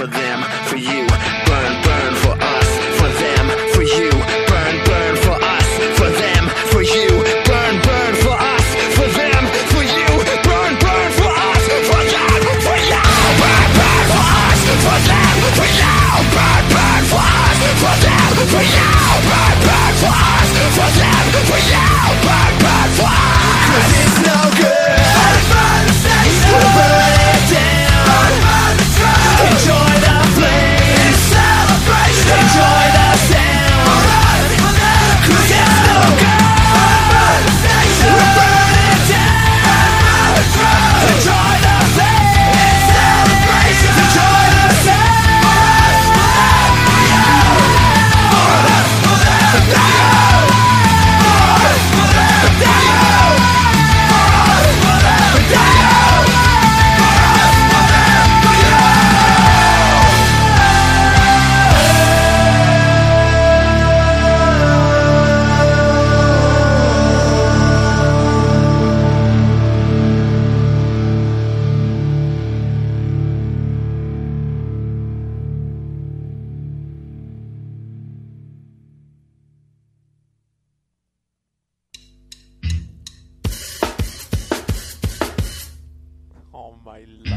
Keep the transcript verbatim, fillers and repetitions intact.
for them, for you. Burn, burn for us, for them, for you. Burn, burn for us, for them, for you. Burn, burn for us, for them, for you. Burn, burn for us, for them, for you. Burn, burn for us, for them, for you. Burn, burn for us, for them, for you. Burn, burn for us, for them, for you. Burn, burn for us, 'cause it's no good. Burn, burn the station. We'll burn it down. Burn, burn the truck. Enjoy the flame. It's celebration. Enjoy the sound. For us, for them, 'cause it's no good. Burn, burn the station. We'll burn it down. Burn, burn the truck. Enjoy the flame. It's celebration. Enjoy the sound. For us, for them, for you. For us, for them, for you. For us, for them, for you. For us, for them, for you. For us, for them, for you. Oh my life.